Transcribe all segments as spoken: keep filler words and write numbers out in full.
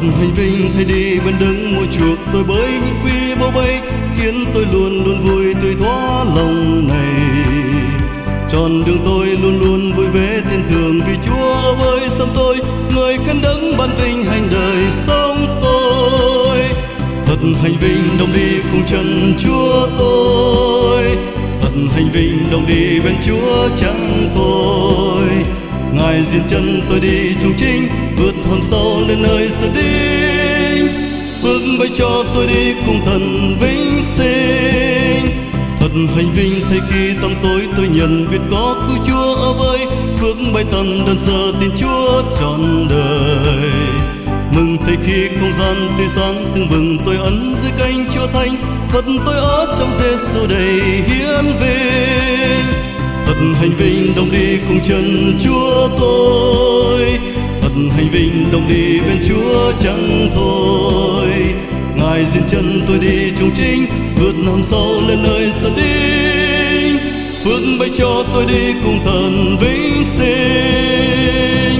hành vinh thầy đi bên đứng mua chuộc tôi bới hương quy bao vây, khiến tôi luôn luôn vui tươi thoa lòng này. Tròn đường tôi luôn luôn vui vẻ thiên thường, vì Chúa ở với sống tôi, người khấn đấng ban vinh hành đời sống tôi. Thật hành vinh đồng đi cùng chân Chúa tôi, thật hành vinh đồng đi bên Chúa chẳng tôi. Ngài diên chân tôi đi trung chính, vượt hầm sâu lên nơi sơn đinh, bước bay cho tôi đi cùng thần vĩnh sinh. Thật hành vinh thay khi tâm tối tôi nhận biết có cứu Chúa ở với, bước bay tầm đơn sơ tin Chúa trọn đời. Mừng thay khi không gian tươi sáng tưng bừng tôi ấn dưới cánh Chúa Thánh, thật tôi ở trong Giêsu đầy hiến vinh. Thật hành vinh đồng đi cùng chân Chúa tôi, thật hành vinh đồng đi bên Chúa chẳng thôi. Ngài diên chân tôi đi trung chính, vượt hầm sâu lên nơi sơn đinh, bước bay cho tôi đi cùng thần vĩnh sinh.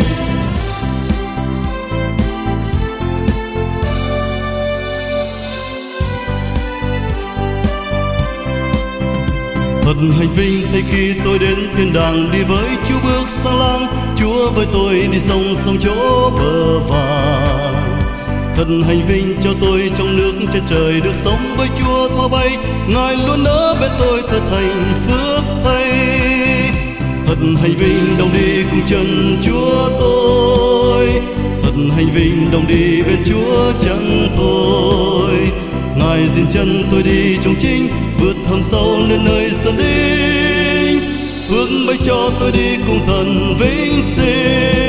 Thật hành vinh thay khi tôi đến thiên đàng, đi với Chúa bước sang lang, Chúa với tôi đi song song chỗ bờ vàng. Thật hành vinh cho tôi trong nước trên trời, được sống với Chúa thoa bay, Ngài luôn ở bên tôi thật thành phước thay. Thật hành vinh đồng đi cùng chân Chúa tôi, thật hành vinh đồng đi bên Chúa chẳng thôi. Ngài diên chân tôi đi trong chính, vượt hầm sâu lên nơi sơn đinh, bước bay cho tôi đi cùng thần vĩnh sinh.